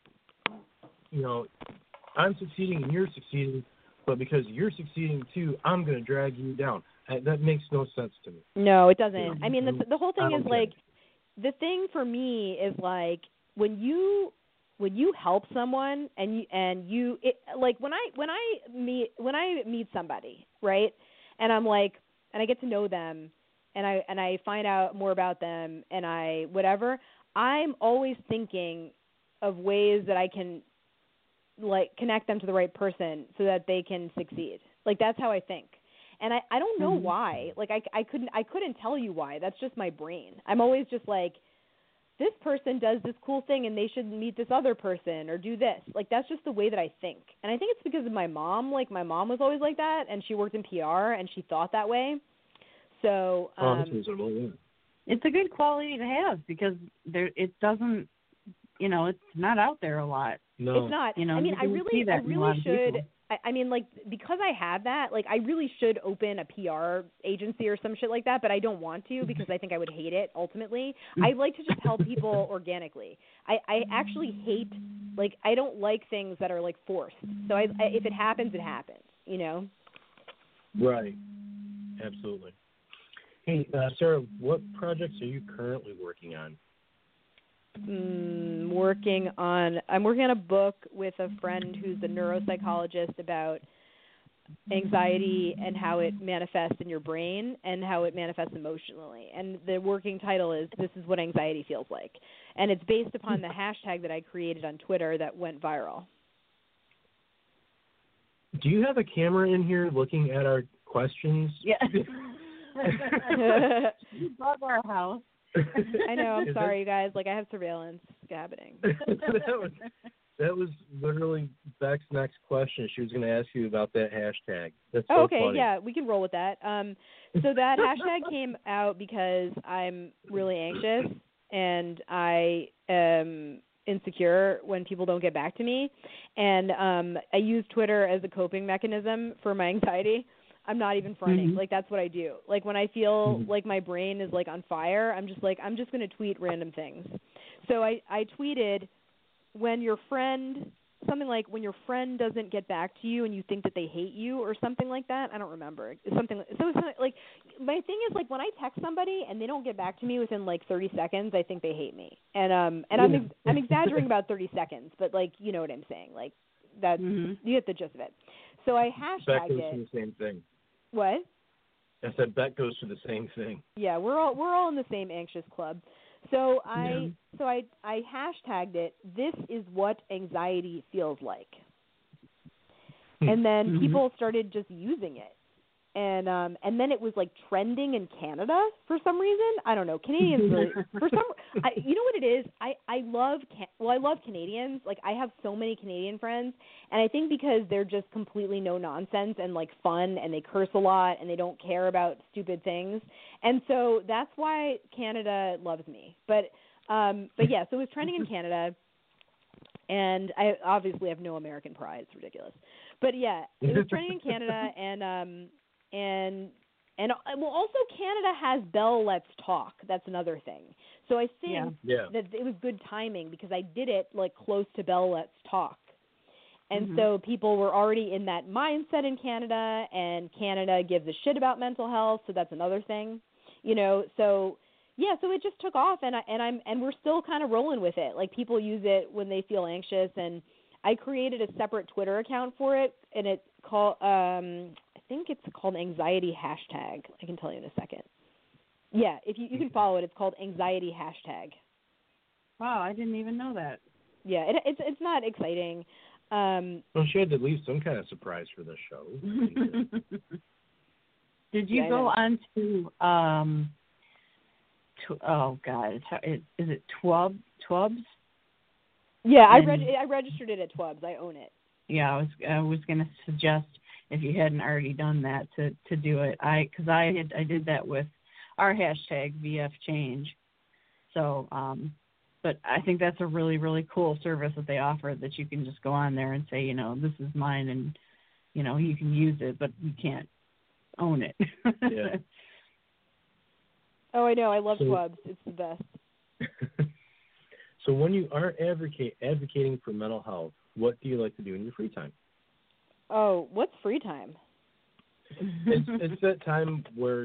I'm succeeding and you're succeeding, but because you're succeeding too, I'm going to drag you down. That makes no sense to me. No, it doesn't. I mean, the whole thing is like, the thing for me is like when you help someone and you like when I meet somebody, right, and I'm like, and I get to know them, and I find out more about them, and I'm always thinking of ways that I can like connect them to the right person so that they can succeed. Like, that's how I think. And I don't know why. Like, I couldn't tell you why. That's just my brain. I'm always just like, this person does this cool thing and they should meet this other person or do this. Like, that's just the way that I think. And I think it's because of my mom. Like, my mom was always like that, and she worked in PR, and she thought that way. So it's a good quality to have, because it doesn't, it's not out there a lot. No. It's not. I mean, I really should. I mean, like, because I have that, like, I really should open a PR agency or some shit like that, but I don't want to because I think I would hate it ultimately. I like to just help people organically. I actually hate, like, I don't like things that are, like, forced. So if it happens, it happens, Right. Absolutely. Hey, Sarah, what projects are you currently working on? I'm working on a book with a friend who's a neuropsychologist about anxiety and how it manifests in your brain and how it manifests emotionally. And the working title is This Is What Anxiety Feels Like. And it's based upon the hashtag that I created on Twitter that went viral. Do you have a camera in here looking at our questions? Yeah. You love our house. I know. I'm sorry, you guys. Like, I have surveillance happening. that That was literally Beck's next question. She was going to ask you about that hashtag. That's so Oh, okay, funny. yeah, we can roll with that. So that hashtag came out because I'm really anxious and I am insecure when people don't get back to me, and I use Twitter as a coping mechanism for my anxiety. I'm not even fronting. Mm-hmm. Like, that's what I do. Like, when I feel like my brain is, like, on fire, I'm just going to tweet random things. So I tweeted, when your friend, something like, when your friend doesn't get back to you and you think that they hate you or something like that. I don't remember. It's something like, my thing is, like, when I text somebody and they don't get back to me within, like, 30 seconds, I think they hate me. And I'm exaggerating about 30 seconds, but, like, you know what I'm saying. Like, that, you get the gist of it. So I Beck hashtagged goes it. through the same thing. What? I said Beck goes through the same thing. Yeah, we're all in the same anxious club. So I hashtagged it. This is what anxiety feels like. And then people started just using it. And then it was like trending in Canada for some reason. I don't know. Canadians really, you know what it is? I love Canadians. Like, I have so many Canadian friends, and I think because they're just completely no nonsense and like fun, and they curse a lot and they don't care about stupid things. And so that's why Canada loves me. But yeah, so it was trending in Canada. And I obviously have no American pride. It's ridiculous. But yeah, it was trending in Canada, and well, also Canada has Bell Let's Talk. That's another thing. So I think that it was good timing because I did it like close to Bell Let's Talk. And so people were already in that mindset in Canada, and Canada gives a shit about mental health, so that's another thing. You know, so yeah, so it just took off, and we're still kind of rolling with it. Like, people use it when they feel anxious, and I created a separate Twitter account for it, and it's called I think it's called Anxiety Hashtag. I can tell you in a second. Yeah, if you can follow it, it's called Anxiety Hashtag. Wow, I didn't even know that. Yeah, it's not exciting. Well, she had to leave some kind of surprise for this show. Did you go on to oh God, is it Twubs? Yeah, I registered it at Twubs. I own it. Yeah, I was going to suggest, if you hadn't already done that, to do it. I did that with our hashtag VF Change. So, but I think that's a really, really cool service that they offer, that you can just go on there and say, you know, this is mine, and you know, you can use it, but you can't own it. Yeah. Oh, I know. I love Twubs. It's the best. So when you aren't advocating for mental health, what do you like to do in your free time? Oh, what's free time? It's that time where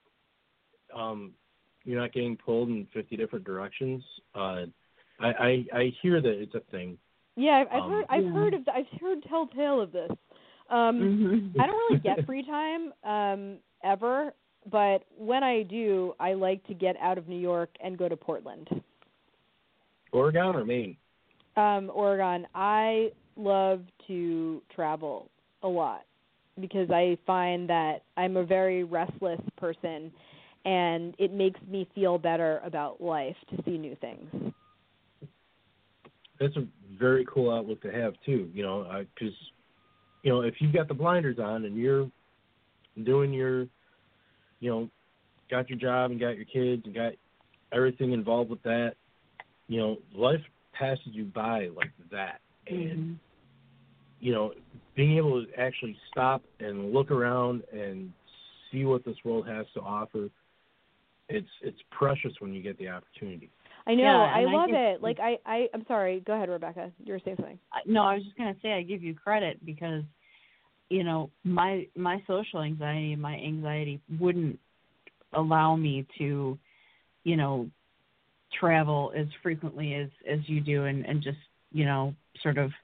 you're not getting pulled in 50 different directions. I hear that it's a thing. Yeah, I've heard telltale of this. I don't really get free time ever, but when I do, I like to get out of New York and go to Portland. Oregon or Maine? Oregon. I love to travel a lot because I find that I'm a very restless person, and it makes me feel better about life to see new things. That's a very cool outlook to have too. You know, because you know, if you've got the blinders on and you're doing your, you know, got your job and got your kids and got everything involved with that, you know, life passes you by like that. And, you know, being able to actually stop and look around and see what this world has to offer, it's precious when you get the opportunity. I know. Yeah, I love it. Like, I'm sorry. Go ahead, Rebecca. You were saying something. No, I was just going to say I give you credit because, you know, my social anxiety and my anxiety wouldn't allow me to, you know, travel as frequently as you do, and just, you know, sort of,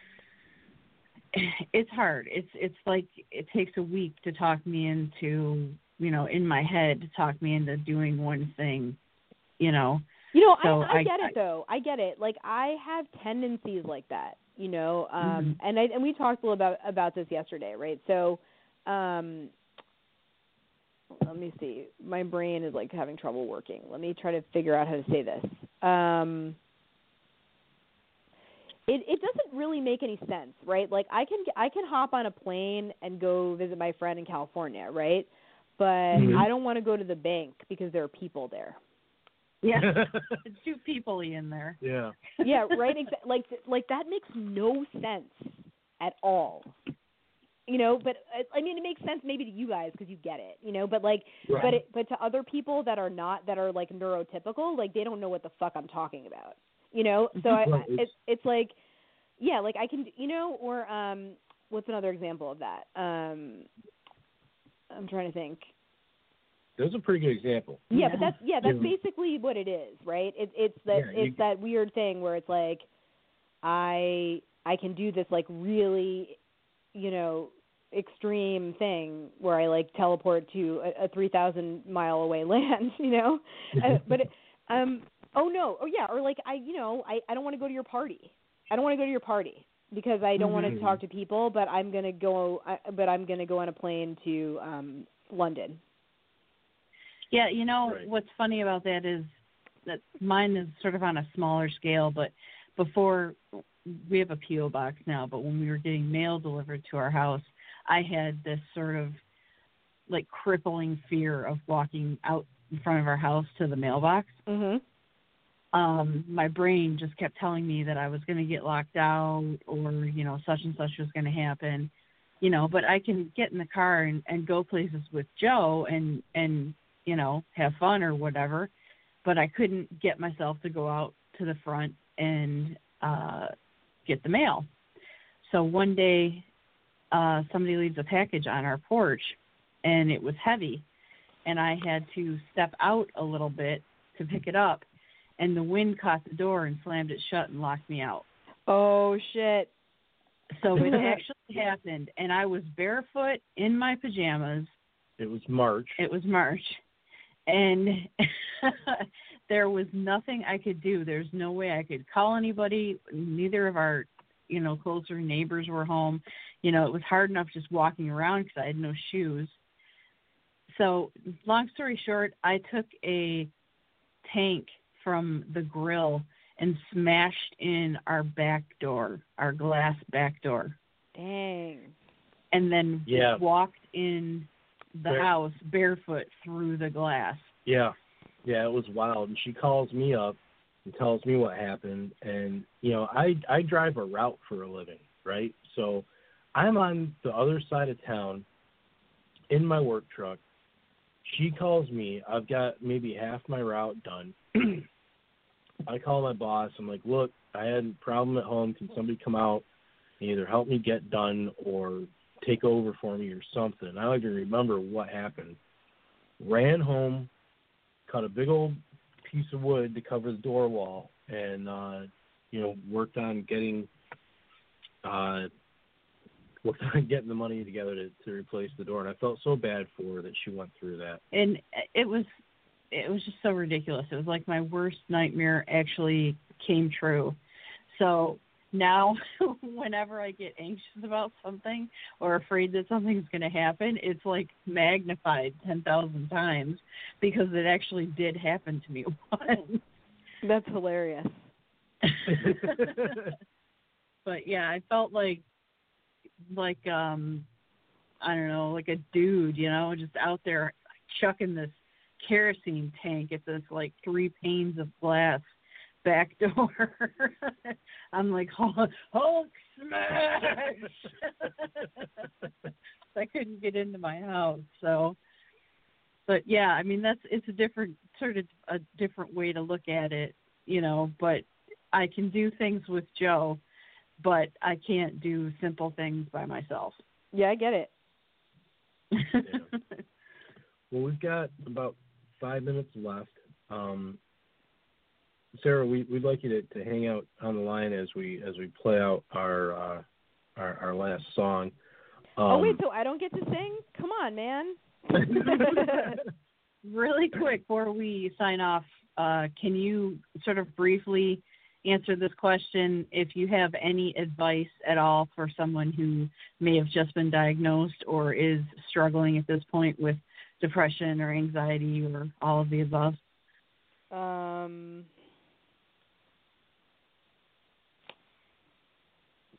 it's hard. It's like it takes a week to talk me into, you know, in my head, to talk me into doing one thing, you know. You know, so I get it though. I get it. Like, I have tendencies like that, you know. And we talked a little about this yesterday, right? So, let me see. My brain is like having trouble working. Let me try to figure out how to say this. it doesn't really make any sense, right? Like I can hop on a plane and go visit my friend in California, right? But I don't want to go to the bank because there are people there. Yeah, too people-y in there. Yeah. Yeah, right. Like that makes no sense at all. You know, but I mean, it makes sense maybe to you guys because you get it. You know, but like, Right. but to other people that are not, that are like neurotypical, like they don't know what the fuck I'm talking about. You know, so it's like, yeah, like I can, you know, or what's another example of that? I'm trying to think. That's a pretty good example. Yeah, but that's basically what it is, right? It's that weird thing where it's like I can do this like really, you know, extreme thing where I like teleport to a 3,000 mile away land, you know, but or like I don't want to go to your party. I don't want to go to your party because I don't want to talk to people, but I'm gonna go on a plane to London. Yeah, you know, what's funny about that is that mine is sort of on a smaller scale, but before, we have a P.O. box now, but when we were getting mail delivered to our house, I had this sort of like crippling fear of walking out in front of our house to the mailbox. My brain just kept telling me that I was going to get locked out or, you know, such and such was going to happen, you know, but I can get in the car and go places with Joe and, you know, have fun or whatever, but I couldn't get myself to go out to the front and get the mail. So one day somebody leaves a package on our porch and it was heavy and I had to step out a little bit to pick it up and the wind caught the door and slammed it shut and locked me out. Oh, shit. So it actually happened and I was barefoot in my pajamas. It was March. And there was nothing I could do. There's no way I could call anybody. Neither of our, you know, closer neighbors were home. You know, it was hard enough just walking around because I had no shoes. So long story short, I took a tank from the grill and smashed in our back door, our glass back door. Dang. And then walked in the house barefoot through the glass. Yeah, it was wild. And she calls me up and tells me what happened. And, you know, I drive a route for a living, right? So I'm on the other side of town in my work truck. She calls me. I've got maybe half my route done. I call my boss. I'm like, look, I had a problem at home. Can somebody come out and either help me get done or take over for me or something? I don't even remember what happened. Ran home, cut a big old piece of wood to cover the door wall, and you know, worked on getting the money together to replace the door. And I felt so bad for her that she went through that. And it was just so ridiculous. It was like my worst nightmare actually came true. So now, whenever I get anxious about something or afraid that something's going to happen, it's like magnified 10,000 times because it actually did happen to me once. That's hilarious. But yeah, I felt like I don't know, like a dude, you know, just out there chucking this kerosene tank at this like 3 panes of glass back door. I'm like, Hulk smash! I couldn't get into my house. So, but yeah, I mean, it's a different way to look at it, you know. But I can do things with Joe, but I can't do simple things by myself. Yeah, I get it. Yeah. Well, we've got about 5 minutes left. Sarah, we'd like you to hang out on the line as we play out our last song. Oh wait, so I don't get to sing? Come on, man. Really quick before we sign off, can you sort of briefly answer this question? If you have any advice at all for someone who may have just been diagnosed or is struggling at this point with depression or anxiety or all of the above?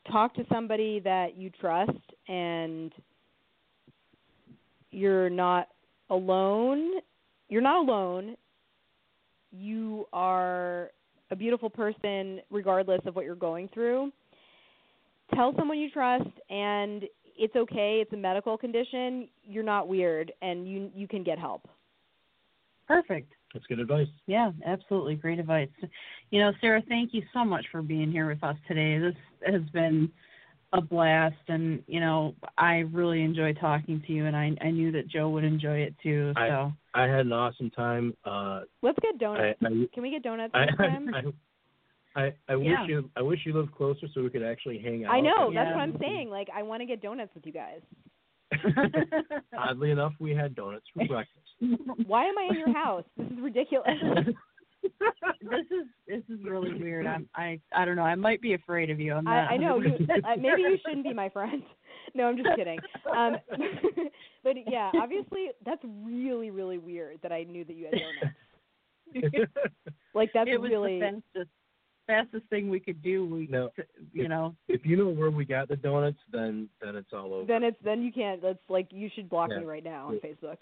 talk to somebody that you trust, and you're not alone. You're not alone. You are a beautiful person regardless of what you're going through. Tell someone you trust, and it's okay. It's a medical condition. You're not weird, and you can get help. Perfect. That's good advice. Yeah, absolutely. Great advice. Sarah, thank you so much for being here with us today. This has been a blast, and, I really enjoy talking to you, and I knew that Joe would enjoy it too. So I had an awesome time. Let's get donuts. Can we get donuts next time? I wish you lived closer so we could actually hang out. I know. That's what I'm saying. Like, I want to get donuts with you guys. Oddly enough, we had donuts for breakfast. Why am I in your house? This is ridiculous. This is really weird. I don't know. I might be afraid of you. I know. Maybe you shouldn't be my friend. No, I'm just kidding. But yeah, obviously that's really, really weird that I knew that you had donuts. Like, that's it was really the fastest thing we could do. If you know where we got the donuts, then it's all over. Then you can't. That's like, you should block me right now on Facebook.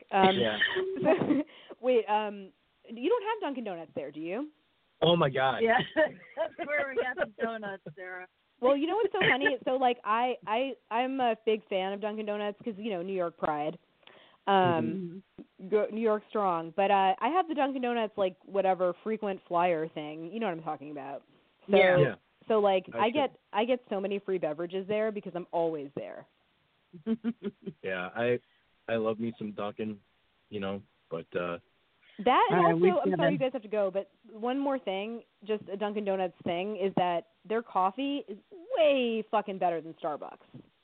Wait, you don't have Dunkin' Donuts there, do you? Oh my God. Yeah, that's where we got the donuts, Sarah. Well, you know what's so funny? So, like, I'm a big fan of Dunkin' Donuts because, New York pride, New York strong. But I have the Dunkin' Donuts, like, whatever frequent flyer thing. You know what I'm talking about? So, yeah. So, like, I get so many free beverages there because I'm always there. Yeah, I love me some Dunkin', but. That, and also, I'm sorry you guys have to go, but one more thing, just a Dunkin' Donuts thing, is that their coffee is way fucking better than Starbucks.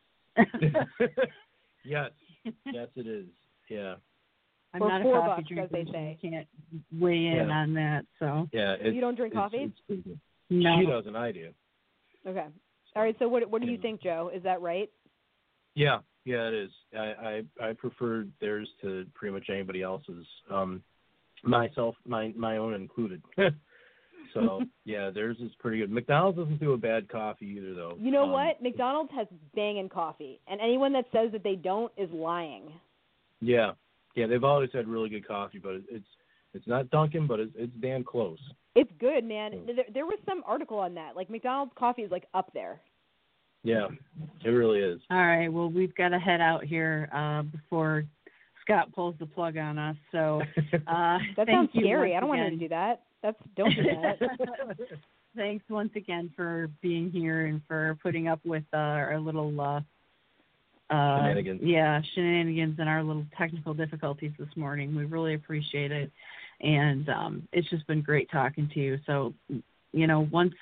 Yes, it is. Yeah. I'm or not a coffee $4, drinker, as they say. So I can't weigh in on that. So. Yeah. You don't drink coffee? No. She doesn't. I do. Okay. All right. So what do you think, Joe? Is that right? Yeah, it is. I prefer theirs to pretty much anybody else's. Myself, my own included. So, yeah, theirs is pretty good. McDonald's doesn't do a bad coffee either, though. You know what? McDonald's has banging coffee, and anyone that says that they don't is lying. Yeah, they've always had really good coffee, but it's not Dunkin', but it's damn close. It's good, man. There was some article on that. Like, McDonald's coffee is, like, up there. Yeah, it really is. All right, well, we've got to head out here before Scott pulls the plug on us. So that sounds scary. I don't want him to do that. Don't do that. Thanks once again for being here and for putting up with our little shenanigans. Yeah, shenanigans and our little technical difficulties this morning. We really appreciate it, and it's just been great talking to you. So, once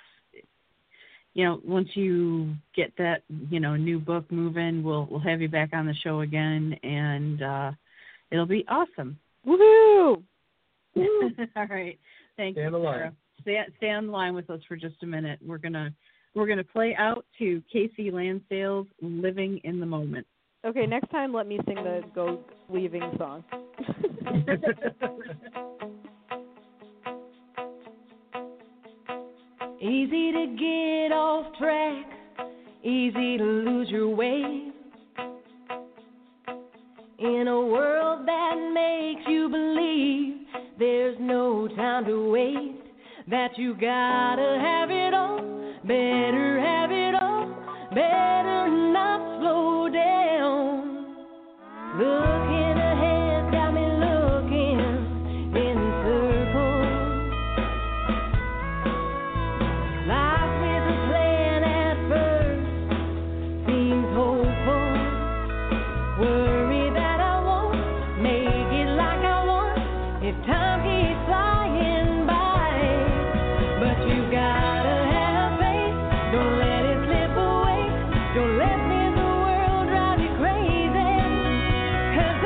you get that new book moving, we'll have you back on the show again, and it'll be awesome. Woohoo! All right. Thanks, Stay on the line. Stay on the line with us for just a minute. We're gonna play out to Casey Lansdale's "Living in the Moment." Okay, next time let me sing the Go Leaving song. Easy to get off track, easy to lose your way. In a world that makes you believe there's no time to waste, that you gotta have it all, better have it all, better not slow down. Looking ahead got me looking in circles. Life with a plan at first seems hopeful. Worry that I won't make it like I want if time keeps flying by. But you gotta have faith, don't let it slip away. Don't let the world drive you crazy, 'cause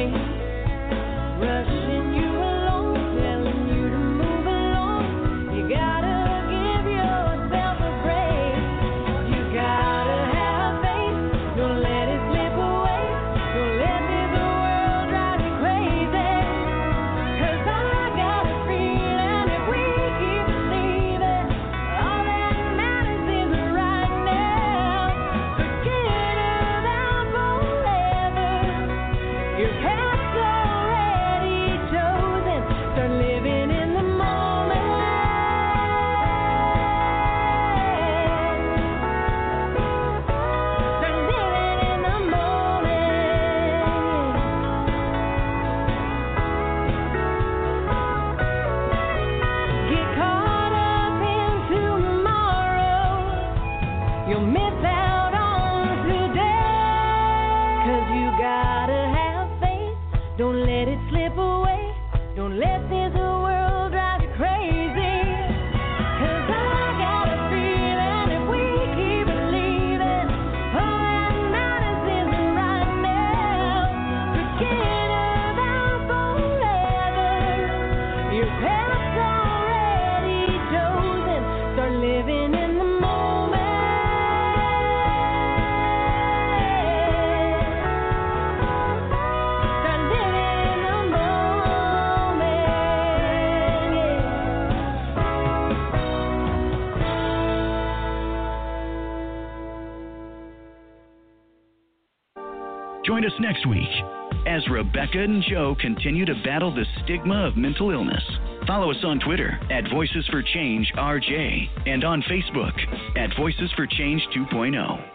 Join us next week as Rebecca and Joe continue to battle the stigma of mental illness. Follow us on Twitter at Voices for Change RJ and on Facebook at Voices for Change 2.0.